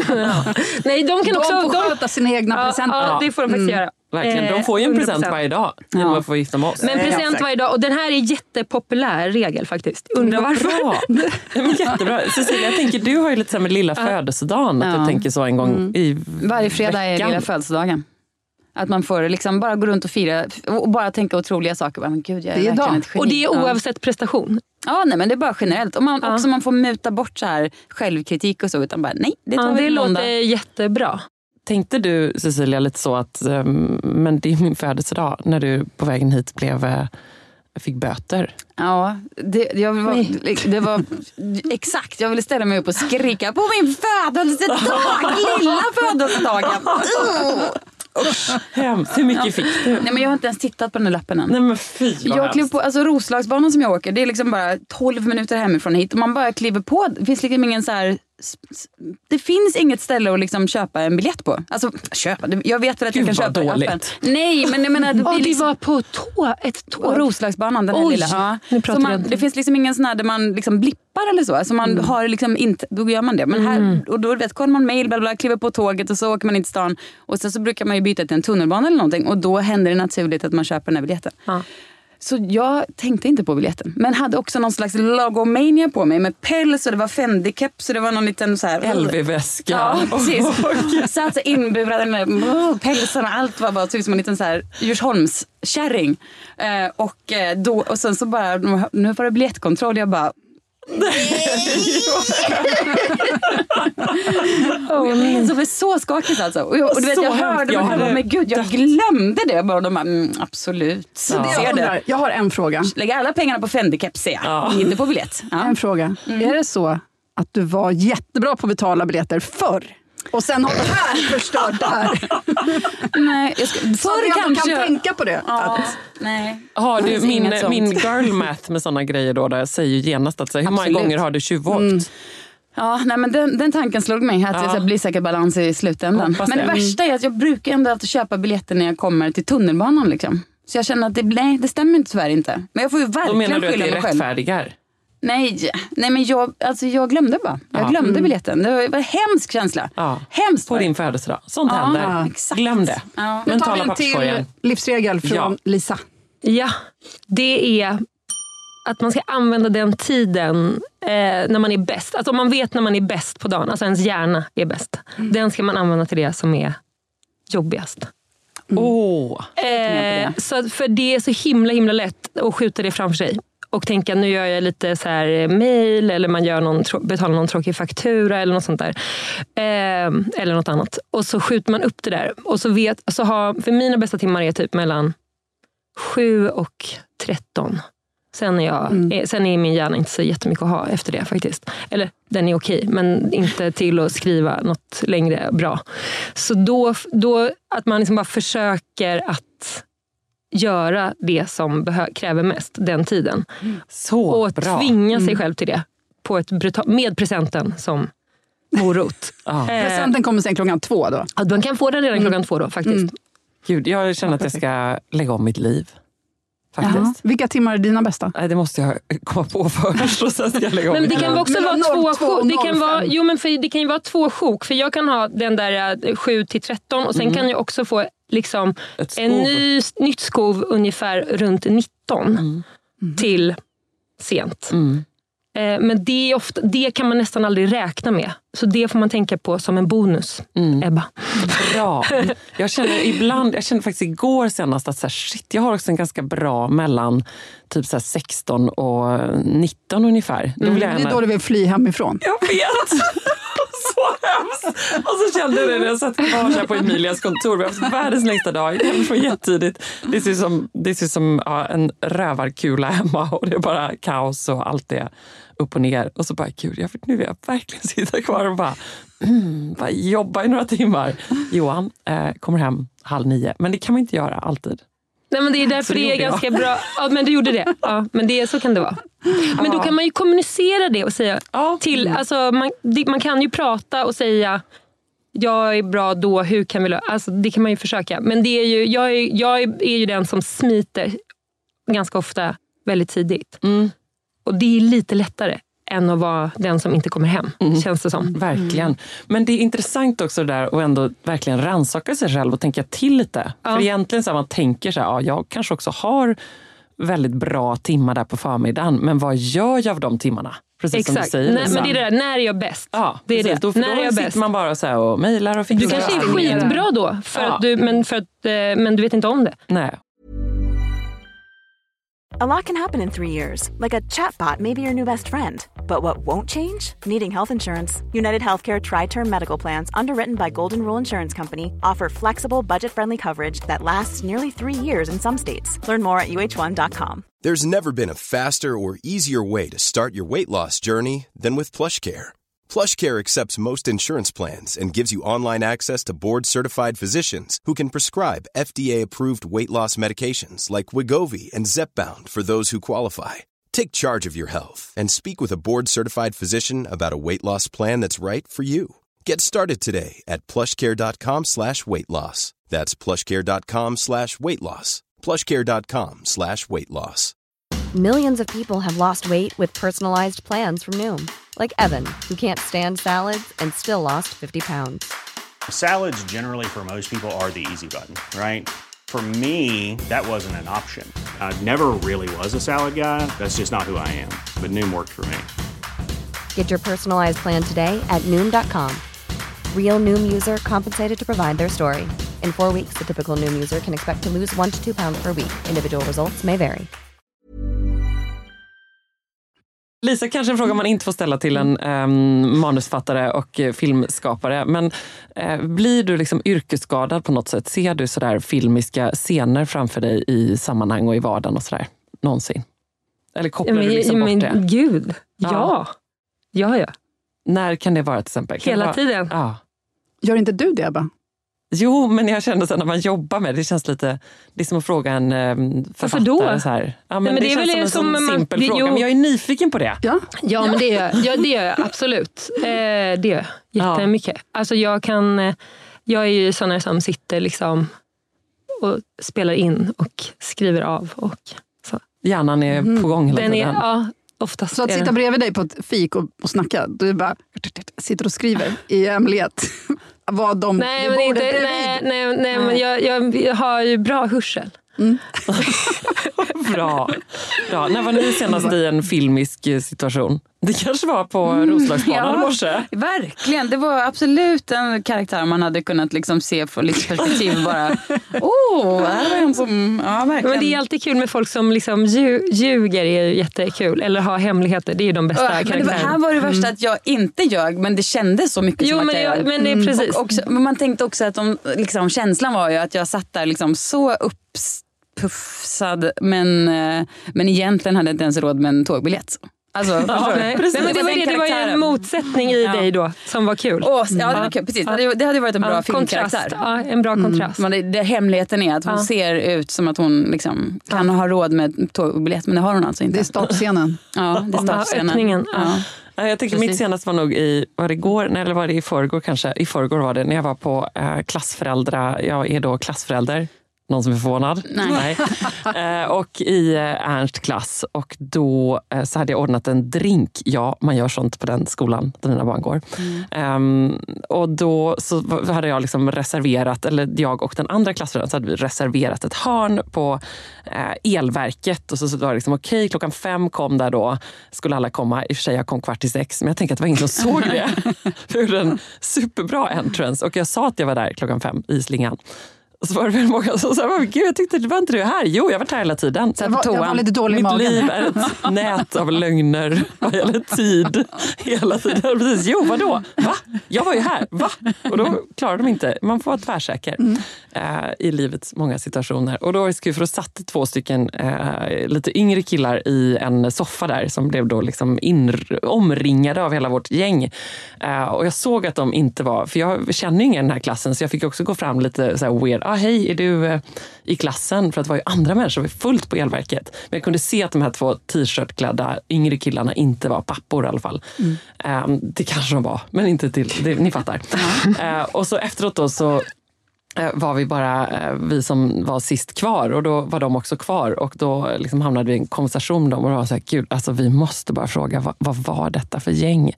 Nej, de kan De också... får de, sköta sina egna ja, presenter. ja, det får de faktiskt göra. Verkligen. De Eh, får ju en hundra present procent. varje dag genom Ja. att få gifta med oss. Men present exakt. varje dag. Och den här är jättepopulär regel faktiskt. Undrar Vad varför. bra. Ja, men jättebra. Cecilia, jag tänker, du har ju lite så här med lilla födelsedagen. Att Ja. du tänker så en gång i Varje fredag är veckan. lilla födelsedagen. Att man får liksom bara gå runt och fira och bara tänka otroliga saker. Men gud, jag är, Det är verkligen idag. ett geni. Och det är Ja. oavsett prestation. Ja, nej, men det är bara generellt. Och man, Ja. också man får muta bort så här självkritik och så. Utan bara, nej, det tar Ja, vi det på måndag. låter jättebra. Tänkte du, Cecilia, lite så att um, men det är min födelsedag när du på vägen hit blev uh, fick böter? Ja, det, jag var, det var exakt. Jag ville ställa mig upp och skrika på min födelsedag, lilla födelsedagen. Hemskt. Hur mycket fick du? Nej, men jag har inte ens tittat på den här lappen än. Nej, men fy, jag kliver på, alltså Roslagsbanan som jag åker, det är liksom bara tolv minuter hemifrån hit. Och man bara kliver på, det finns liksom ingen så här, det finns inget ställe att liksom köpa en biljett på. Alltså köpa, jag vet väl att Gud, jag kan köpa dåligt. appen. Nej, men jag menar det, oh, liksom, det var på tå, ett tåg. Roslagsbanan, den här Oj, lilla. Ja. nu pratar Så man, vi det finns liksom ingen sån här där man liksom blippar eller så. Alltså man mm. har liksom inte, då gör man det. Men här, mm. och då vet, kollar man mail, bla bla, kliver på tåget och så åker man in till stan. Och sen så brukar man ju byta till en tunnelbana eller någonting. Och då händer det naturligt att man köper den här biljetten. Ja. Så jag tänkte inte på biljetten. Men hade också någon slags logomania på mig. Med päls och det var Fendi-keps. Så det var någon liten så här... L V-väska. Ja, precis. Jag satt så inburad med oh, pälsen och allt var bara typ som en liten så här Djursholms kärring. Eh, och, då, och sen så bara, nu var det biljettkontroll. Jag bara... oh, så det var så skakigt alltså. Och, jag, och du vet, jag hörde jag hade, men gud, jag glömde det bara. De bara, mm, absolut. Så ja. det jag, undrar, jag har en fråga. Lägg alla pengarna på Fendi-keps, ser jag. Ja. Inte på biljett. Ja. En fråga. Mm. Är det så att du var jättebra på att betala biljetter förr? Och sen har det här förstört det här. Nej, jag ska, förr jag kanske kan tänka på det. Ja, att, nej. Har du min, min girl math med såna grejer då, där jag säger ju genast att så, hur många gånger har du tjuvåkt? Mm. Ja, nej, men den, den tanken slog mig att ja. det blir säkert balans i slutändan. Hoppas men det, det värsta är att jag brukar ändå alltid köpa biljetter när jag kommer till tunnelbanan liksom. Så jag känner att det, nej, det stämmer inte tyvärr inte. Men jag får ju verkligen skylla mig själv. Då menar du att det är rättfärdigar? Nej, nej men jag, alltså jag glömde bara. Jag ja. glömde mm. biljetten. Det var en hemsk känsla. Ja. Hemskt. På din födelsedag. Sånt ja, händer. Exakt. Glöm det. Ja. Nu tar vi en till livsregel från ja. Lisa. Ja, det är att man ska använda den tiden eh, när man är bäst. Alltså om man vet när man är bäst på dagen. Alltså ens hjärna är bäst. Mm. Den ska man använda till det som är jobbigast. Mm. Oh. Eh, så för det är så himla himla lätt att skjuta det framför sig. Och tänka, nu gör jag lite så här mail eller man gör någon, betalar någon tråkig faktura eller något sånt där. Eh, eller något annat. Och så skjuter man upp det där. Och så vet, så har, för mina bästa timmar är typ mellan sju och tretton. Sen är, jag, mm. sen är min hjärna inte så jättemycket att ha efter det faktiskt. Eller den är okej, men inte till att skriva något längre bra. Så då, då att man liksom bara försöker att göra det som behö- kräver mest den tiden. Så och bra. Tvinga sig mm. själv till det. På ett brutal- med presenten som morot. ah. eh, presenten kommer sen klockan två då? Ja, man kan få den redan mm. klockan två då faktiskt. Mm. Gud, jag känner att jag ska lägga om mitt liv. Faktiskt. Vilka timmar är dina bästa? Nej, det måste jag komma på först och sen ska jag lägga om. Men det kan också vara två sjok. Det kan vara, jo, men för det kan ju vara två sjok. För jag kan ha den där sju till tretton och sen mm. kan jag också få liksom en ny, nytt skov ungefär runt nitton mm. Mm. till sent. Mm. Eh, men det, är ofta, det kan man nästan aldrig räkna med. Så det får man tänka på som en bonus, mm. Ebba. Bra. Jag känner ibland, jag kände faktiskt igår senast att så här, shit, jag har också en ganska bra mellan typ så här sexton och nitton ungefär. Då vill jag gärna... Det är då du vill fly hemifrån. Jag vet! Så hemskt! Och så kände jag det när jag satt kvar på Emilias kontor. Vi har haft världens längsta dag. Hemifrån jättetidigt. Det ser som, det ser som ja, en rövarkula hemma och det är bara kaos och allt det upp och ner. Och så bara, gud, jag, nu vill jag verkligen sitta kvar och bara, mm, bara jobba i några timmar. Johan eh, kommer hem halv nio. Men det kan man inte göra alltid. Nej, men det är därför det, det är ganska jag. bra. Ja, men du gjorde det. Ja, men det, så kan det vara. Men ja. då kan man ju kommunicera det och säga ja. till, alltså man, det, man kan ju prata och säga jag är bra då, hur kan vi lösa? Alltså det kan man ju försöka. Men det är ju, jag, är, jag är ju den som smiter ganska ofta väldigt tidigt. Mm. Och det är lite lättare än att vara den som inte kommer hem, mm. känns det som. Verkligen. Mm. Men det är intressant också det där att ändå verkligen rannsaka sig själv och tänka till lite. Ja. För egentligen så här, man tänker så här, ja, jag kanske också har väldigt bra timmar där på förmiddagen, men vad gör jag av de timmarna? Precis. Exakt. Som du säger. Nej, men det är det där, när är jag bäst? Ja, det är det. Då, när då är jag sitter bäst? Man bara så här och mejlar och fixar. Du kanske är skitbra då, för ja. att du, men, för att, men du vet inte om det. Nej. A lot can happen in three years, like a chatbot may be your new best friend. But what won't change? Needing health insurance. United Healthcare Tri-Term Medical Plans, underwritten by Golden Rule Insurance Company, offer flexible, budget-friendly coverage that lasts nearly three years in some states. Learn more at U H one dot com. There's never been a faster or easier way to start your weight loss journey than with PlushCare. PlushCare accepts most insurance plans and gives you online access to board-certified physicians who can prescribe F D A-approved weight loss medications like Wegovy and Zepbound for those who qualify. Take charge of your health and speak with a board-certified physician about a weight loss plan that's right for you. Get started today at plushcare.com slash weight loss. That's plushcare.com slash weight loss. plushcare.com slash weight loss. Millions of people have lost weight with personalized plans from Noom. Like Evan, who can't stand salads and still lost fifty pounds. Salads generally for most people are the easy button, right? For me, that wasn't an option. I never really was a salad guy. That's just not who I am. But Noom worked for me. Get your personalized plan today at Noom dot com. Real Noom user compensated to provide their story. In four weeks, the typical Noom user can expect to lose one to two pounds per week. Individual results may vary. Lisa, kanske en fråga man inte får ställa till en um, manusfattare och uh, filmskapare. Men uh, blir du liksom yrkesskadad på något sätt? Ser du sådär filmiska scener framför dig i sammanhang och i vardagen och sådär? Någonsin? Eller kopplar men, du liksom men, bort det? Gud, ja. Ja, ja. ja. När kan det vara till exempel? Kan Hela vara... tiden. Ja. Gör inte du det, Ebba? Jo, men jag känner så när man jobbar med det, det känns lite, det är som att fråga en um, författare. Då? Så här. Ja, men, men det, det känns väl som en som simpel man, fråga, det, men jag är nyfiken på det. Ja, ja, ja. men det gör ja, det gör jag absolut. Eh, det gör jag jättemycket. Ja. Alltså jag kan, jag är ju sån som sitter liksom och spelar in och skriver av och så. Hjärnan är mm. på gång hela Den tiden. Är, ja, oftast så att sitta bredvid dig på ett fik och, och snacka, du bara sitter och skriver i hemlighet. Vad de nej, men inte, nej, nej, nej, men jag, jag har ju bra hörsel. Mm. bra. bra. När var ni senast i en filmisk situation? Det kanske var på mm, Roslagsbanan ja, i morse. Verkligen, det var absolut en karaktär man hade kunnat liksom se från lite perspektiv. Bara, åh, oh, här var en som... Ja, verkligen. Men det är alltid kul med folk som liksom ljuger, är ju jättekul. Eller har hemligheter, det är ju de bästa ja, karaktärerna. Men det var, här var det värsta att jag inte ljög, men det kändes så mycket jo, som men att jag jag, men det är precis. Och också, men man tänkte också att de, liksom, känslan var ju att jag satt där liksom så upppuffsad, men, men egentligen hade jag inte ens råd med en tågbiljett. Alltså, ja, nej. Precis. Men det, var det, det var ju en motsättning i ja. dig då som var kul. Åh, ja, det var kul. Precis. Ja. Det hade varit en bra ja, filmkaraktär. Ja, en bra kontrast. Mm. Men det, det, hemligheten är att hon ja. ser ut som att hon liksom kan ja. ha råd med tågbiljett, men det har hon alltså inte. Det är startscenen. Ja, det är startscenen. Öppningen. Ja. Ja. Jag tänker mitt senaste var nog i, var det igår, nej, eller var det i förrgår kanske? I förrgår var det när jag var på eh, klassföräldrar, jag är då klassförälder. Någon som är förvånad? Nej. Nej. Eh, och i eh, Ernst klass. Och då eh, så hade jag ordnat en drink. Ja, man gör sånt på den skolan där mina barn går. Mm. Eh, och då så hade jag liksom reserverat, eller jag och den andra klassen så hade vi reserverat ett hörn på eh, elverket. Och så, så var det liksom okej, okay, klockan fem kom där då. Skulle alla komma. I och för sig jag kom kvart i sex. Men jag tänkte att det var ingen som såg det. För jag gjorde en superbra entrance. Och jag sa att jag var där klockan fem i slingan. Och så var det väldigt många som sa, gud jag tyckte det var inte du här. Jo, jag har varit här hela tiden. Jag var, jag var lite dålig i magen. Mitt liv är ett nät av lögner vad gäller tid. Hela tiden. Precis. Jo, vadå? Va? Jag var ju här. Va? Och då klarar de inte. Man får vara tvärsäker mm. uh, i livets många situationer. Och då var det skul för att satt två stycken uh, lite yngre killar i en soffa där som blev då liksom inr- omringade av hela vårt gäng. Uh, och jag såg att de inte var, för jag känner ju ingen i den här klassen så jag fick också gå fram lite så här weird. Ah, hej, är du eh, i klassen? För att det var ju andra människor, det var fullt på elverket. Men jag kunde se att de här två t-shirtklädda yngre killarna inte var pappor i alla fall. Mm. Um, det kanske de var, men inte till, det, ni fattar. uh, och så efteråt då så uh, var vi bara uh, vi som var sist kvar och då var de också kvar och då liksom hamnade vi i en konversation med dem och det var så här, gud, alltså vi måste bara fråga, vad, vad var detta för gäng?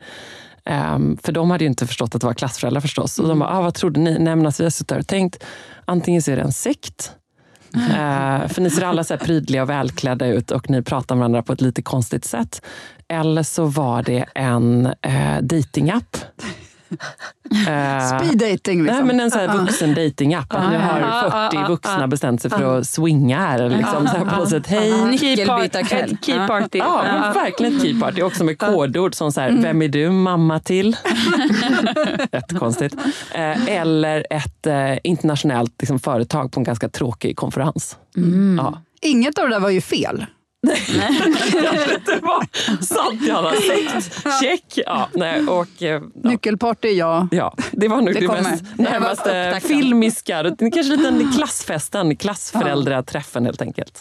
Um, för de hade ju inte förstått att det var klassföräldrar förstås. Och de bara, ah, vad trodde ni? Nej, men alltså, vi har suttit där och tänkt, antingen så är det en sekt. uh, för ni ser alla så här prydliga och välklädda ut och ni pratar med varandra på ett lite konstigt sätt. Eller så var det en uh, datingapp. Speed dating liksom. Nej, men en sån här vuxen dating-app. Nu har fyrtio vuxna bestämt sig för att swinga här. Liksom, så här på något sätt. Hej, nyckelbytarkväll. Ett key party. Ja, men verkligen ett key party. Också med kodord som så här, vem är du mamma till? Jättekonstigt. Eller ett internationellt liksom, företag på en ganska tråkig konferens. Mm. Ja. Inget av det där var ju fel. Det var sant, jag hade sagt. Check. Ja, nej, och, ja. Nyckelparty, ja. Ja, det var nog det, det kommer. mest närmaste filmiska. Kanske lite en klassfesten, klassföräldraträffen helt enkelt.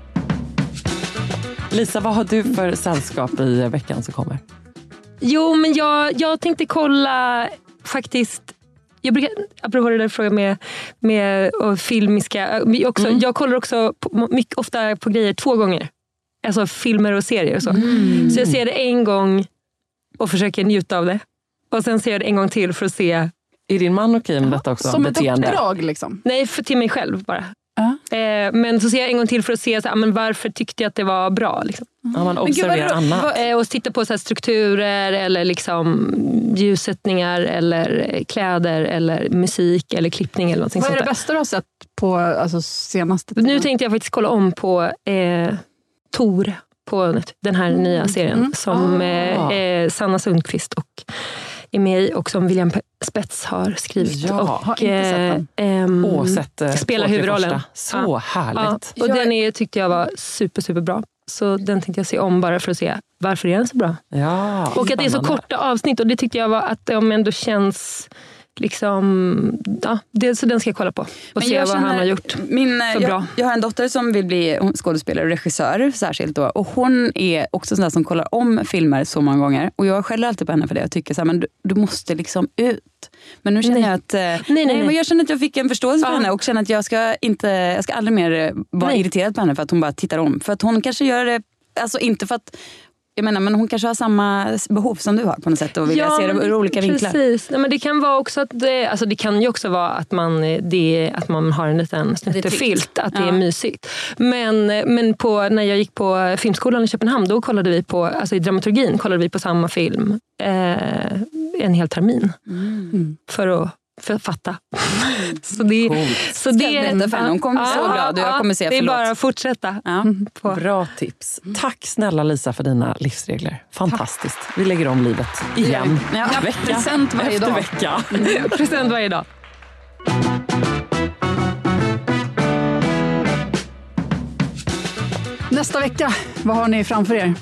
Lisa, vad har du för sällskap i veckan som kommer? Jo, men jag, jag tänkte kolla faktiskt. Jag brukar, apropå det där frågan med, med och filmiska. Också, mm. Jag kollar också på, mycket, ofta på grejer två gånger. Alltså filmer och serier och så. Mm. Så jag ser det en gång och försöker njuta av det. Och sen ser jag det en gång till för att se. Är din man okej med detta också? Som beteende? Ett uppdrag liksom? Nej, för till mig själv bara. Uh. Eh, men så ser jag en gång till för att se så, ah, men varför tyckte jag att det var bra. Liksom. Ja, man observerar annat. Eh, och titta på så här, strukturer eller liksom, ljussättningar eller kläder eller musik eller klippning. Eller något vad är sånt det där. bästa du har sett på alltså, senaste tiden? Nu tänkte jag faktiskt kolla om på eh, Tor på den här mm. nya serien mm. som ah. eh, Sanna Sundqvist och är med i och som William Spets har skrivit. Ja, och har inte sett den. Åh, sett, eh, spelar huvudrollen. Så ja. härligt. Ja. Och den är, tyckte jag var super, super bra. Så den tänkte jag se om bara för att se varför är den så bra. Ja, och att det är så korta avsnitt och det tyckte jag var att de ändå känns liksom, ja, det, så den ska jag kolla på och men se vad känner, han har gjort min, så jag, bra. Jag har en dotter som vill bli skådespelare och regissör särskilt då, och hon är också sån där som kollar om filmer så många gånger och jag skäller alltid på henne för det. Jag tycker så här, men du, du måste liksom ut. Men nu känner nej. jag att nej, nej, nej. Men jag känner att jag fick en förståelse för ja. henne och känner att jag ska inte jag ska aldrig mer vara nej. irriterad på henne för att hon bara tittar om. För att hon kanske gör det, alltså inte för att jag menar, men hon kanske har samma behov som du har på något sätt och vill ja, se det ur olika vinklar. Precis. Nej, men det kan vara också att det, alltså det kan ju också vara att man, det, att man har en liten snuttefilt, att det ja. är mysigt. Men, men på, när jag gick på filmskolan i Köpenhamn, då kollade vi på, alltså i dramaturgin kollade vi på samma film eh, en hel termin. Mm. För att för att fatta. så det, så det är för hon kommer så ja, glad och jag kommer säga det är förlåt. bara att fortsätta. Ja. På. Bra tips. Tack snälla Lisa för dina livsregler. Fantastiskt. Tack. Vi lägger om livet igen. Ja, vecka present varje efter dag. vecka. Present varje dag. Nästa vecka, vad har ni framför er?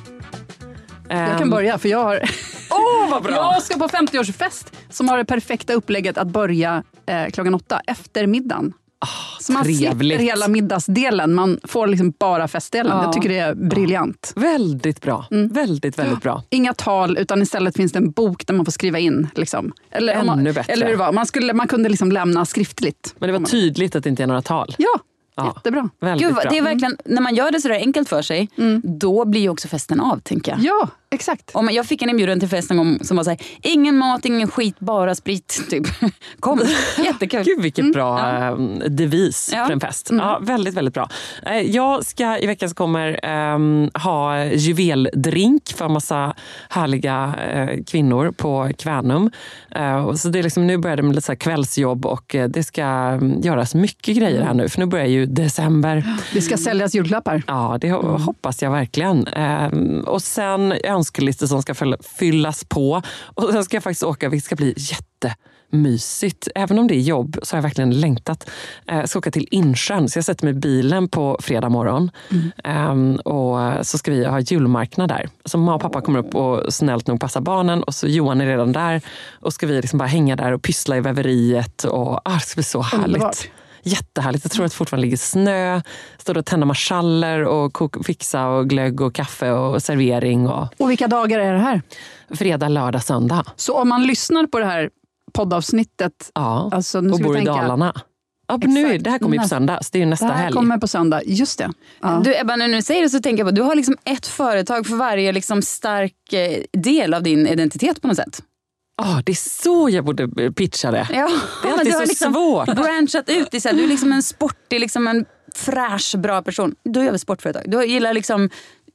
Um, jag kan börja för jag har... Åh, vad bra! Jag ska på femtioårsfest som har det perfekta upplägget att börja eh, klockan åtta efter middagen. Oh, så man trevligt. slipper hela middagsdelen. Man får liksom bara festdelen. Ja. Jag tycker det är briljant. Ja. Väldigt bra. Mm. Väldigt, väldigt bra. Inga tal, utan istället finns det en bok där man får skriva in. Liksom. Eller, Ännu man, bättre. Eller hur det var. Man, skulle, man kunde liksom lämna skriftligt. Men det var tydligt att det inte är några tal. Ja. Ja, jättebra. Gud, bra. Det är verkligen, när man gör det så där enkelt för sig, mm. då blir ju också festen av, tänker jag. Ja, exakt. Och jag fick en inbjudan till festen en gång som var så här, ingen mat, ingen skit, bara sprit. Typ. Kom, jättekul. Gud, vilket mm. bra ja. devis ja. för en fest. Mm. Ja, väldigt, väldigt bra. Jag ska i veckan som kommer um, ha juveldrink för en massa härliga uh, kvinnor på Kvänum. Uh, så det är liksom, nu börjar det med lite så här kvällsjobb och uh, det ska um, göras mycket grejer här nu. För nu börjar ju december. Det ska säljas julklappar. Ja, det mm. hoppas jag verkligen. Um, och sen önskelistor som ska fyllas på. Och sen ska jag faktiskt åka, vilket ska bli jättemysigt. Även om det är jobb så har jag verkligen längtat. Jag ska åka till Insjön, så jag sätter mig i bilen på fredag morgon. Mm. Um, och så ska vi ha julmarknad där. Så mamma och pappa kommer upp och snällt nog passar barnen. Och så Johan är redan där. Och ska vi liksom bara hänga där och pyssla i väveriet. Och ah, det ska bli så härligt. Underbart. Jättehärligt. Jag tror att det fortfarande ligger snö. Står och tända marschaller och kok, fixa och glögg och kaffe och servering. Och... och vilka dagar är det här? Fredag, lördag, söndag. Så om man lyssnar på det här poddavsnittet. Ja, alltså, nu och bor i tänka... Dalarna. Ja, nu, det här kommer ju på söndag, så det är ju nästa helg. Det här helg. kommer på söndag, just det. Ja. Du Ebba, när du säger det så tänker jag på, du har liksom ett företag för varje liksom stark del av din identitet på något sätt. Oh, det är så jag borde pitcha det. Ja, det är alltid du har så liksom svårt. branchat ut i så här, du är liksom en sportig, liksom en fräsch, bra person. Du gör väl sportföretag. Du gillar liksom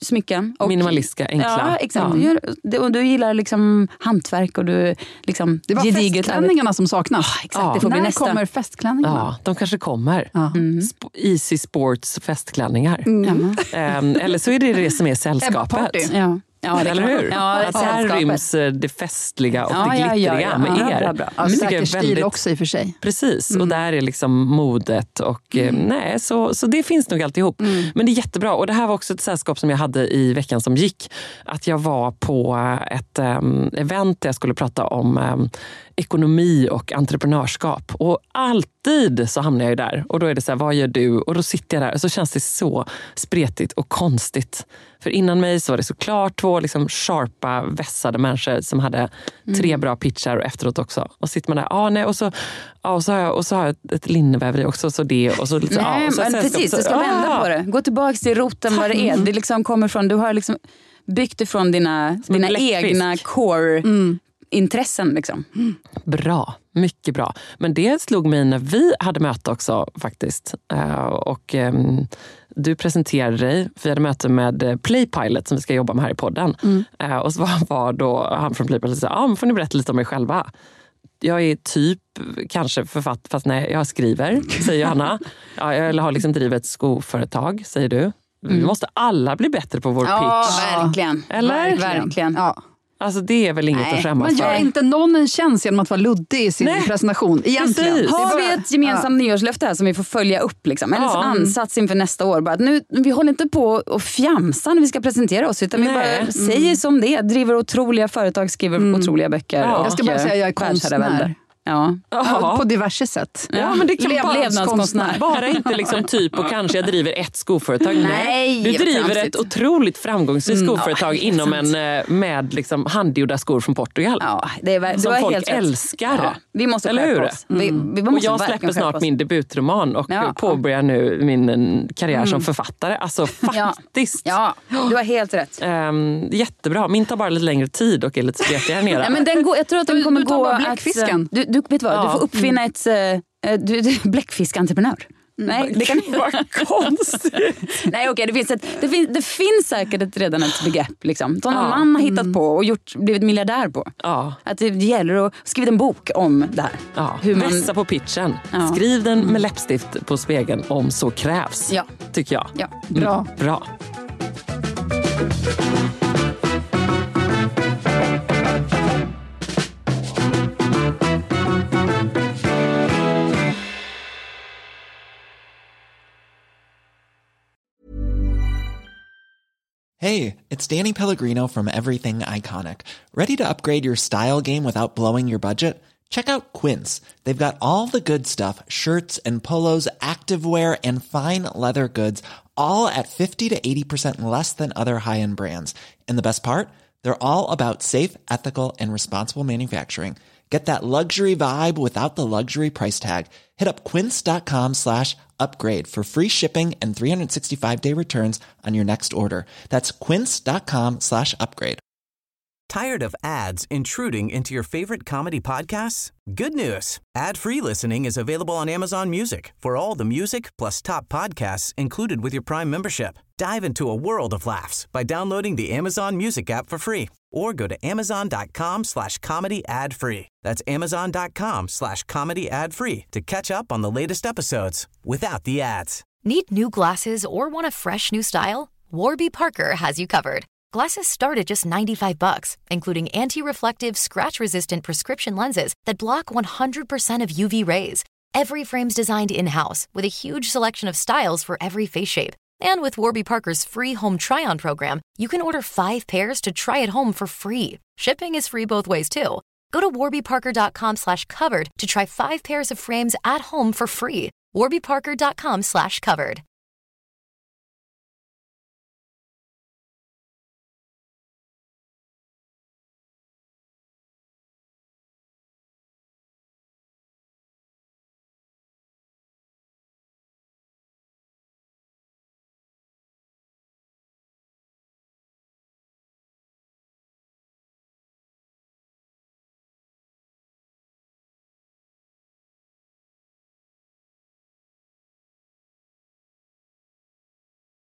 smycken. Och, minimalistiska, enkla. Ja, exakt. Ja. Du, gör, du, och du gillar liksom hantverk och du liksom det var festklänningarna som saknas. Oh, exakt, ja. Det får bli När nästa. kommer festklänningarna? Ja, de kanske kommer. Ja. Mm. Sp- Easy Sports festklänningar. Mm. Mm. Eller så är det det som är sällskapet. Ja. Ja, eller hur? Ja, att här ryms det festliga och ja, det glittriga ja, ja, ja. med Ja, er. bra, bra. Ja, säker stil väldigt... också i och för sig. Precis, mm. och där är liksom modet och mm. nej, så, så det finns nog alltihop. Mm. Men det är jättebra, och det här var också ett sällskap som jag hade i veckan som gick. Att jag var på ett um, event där jag skulle prata om um, ekonomi och entreprenörskap. Och alltid så hamnar jag ju där. Och då är det så här, vad gör du? Och då sitter jag där och så känns det så spretigt och konstigt. För innan mig så var det såklart två liksom sharpa, vässade människor som hade tre mm. bra pitchar och efteråt också. Och sitter man där, ah, nej, och så, ah, och så har jag, och så har jag ett, ett linneväveri också, så det och så lite, nej, ah, och så men precis, du ska ah. vända på det. Gå tillbaka till roten vad det är. Det liksom kommer från, du har liksom byggt ifrån dina, dina egna core mm. intressen liksom. Mm. Bra, mycket bra. Men det slog mig när vi hade möte också faktiskt. Uh, och um, du presenterade dig, vi hade möte med Playpilot som vi ska jobba med här i podden. Mm. Uh, och så var, var då han från Playpilot och sa, ah, får ni berätta lite om er själva? Jag är typ kanske författare, fast nej, jag skriver, säger Johanna. Ja, jag har liksom drivit ett skoföretag, säger du. Vi mm. måste alla bli bättre på vår ja, pitch. Ja, verkligen. Eller? Verkligen. verkligen. Ja. Alltså det är väl inget Nej, att skämmas man för. gör inte någon en tjänst genom att vara luddig i sin Nej, presentation. Egentligen. Precis. Har vi ett gemensamt ja. nyårslöfte här som vi får följa upp? Liksom? Eller ja. ansats inför nästa år. Bara att nu, vi håller inte på och fjamsa när vi ska presentera oss. Utan Nej. vi bara mm. säger som det. Driver otroliga företag, skriver mm. otroliga böcker. Ja. Och jag ska bara säga att jag är konstnär. Ja. Ja, på diverse sätt. Ja, ja men det kan Lev, bara, levnadskonstnär. Bara inte liksom typ och kanske jag driver ett skoföretag. Nej, du driver ett otroligt framgångsrikt mm, skoföretag ja, inom en med liksom handgjorda skor från Portugal. Ja, det är, som det folk helt älskar. Ja, vi måste skärpa oss. Mm. Vi, vi måste och jag släpper snart min debutroman och ja. påbörjar nu min karriär mm. som författare. Alltså faktiskt. Ja, ja, du har helt rätt. Um, jättebra. Min tar bara lite längre tid och är lite spretigare här nere. Ja, men den går, jag tror att den du, kommer du tar gå bara bläckfisken. Att, du, du vet vad, ja. du får uppfinna mm. ett uh, du, bläckfiskentreprenör. Nej, det kan inte vara konstigt. Nej, okej, det finns ett, det finns det finns säkert ett, redan ett begrepp liksom. Som någon ja. man har hittat på och gjort blivit miljardär på. Ja. Att det gäller att skriva en bok om det här. Ja. Hur man vässa på pitchen. Ja. Skriv den med läppstift på spegeln om så krävs. Ja. Tycker jag. Ja. Bra. Mm. Bra. Hey, it's Danny Pellegrino from Everything Iconic. Ready to upgrade your style game without blowing your budget? Check out Quince. They've got all the good stuff, shirts and polos, activewear and fine leather goods, all at fifty to eighty percent less than other high-end brands. And the best part? They're all about safe, ethical and responsible manufacturing. Get that luxury vibe without the luxury price tag. Hit up quince.com slash upgrade for free shipping and three sixty-five day returns on your next order. That's quince.com slash upgrade. Tired of ads intruding into your favorite comedy podcasts? Good news. Ad-free listening is available on Amazon Music for all the music plus top podcasts included with your Prime membership. Dive into a world of laughs by downloading the Amazon Music app for free or go to amazon.com slash comedy ad free. That's amazon.com slash comedy ad free to catch up on the latest episodes without the ads. Need new glasses or want a fresh new style? Warby Parker has you covered. Glasses start at just ninety-five bucks, including anti-reflective, scratch-resistant prescription lenses that block one hundred percent of U V rays. Every frame's designed in-house with a huge selection of styles for every face shape. And with Warby Parker's free home try-on program, you can order five pairs to try at home for free. Shipping is free both ways, too. Go to warbyparker.com slash covered to try five pairs of frames at home for free. warbyparker.com slash covered.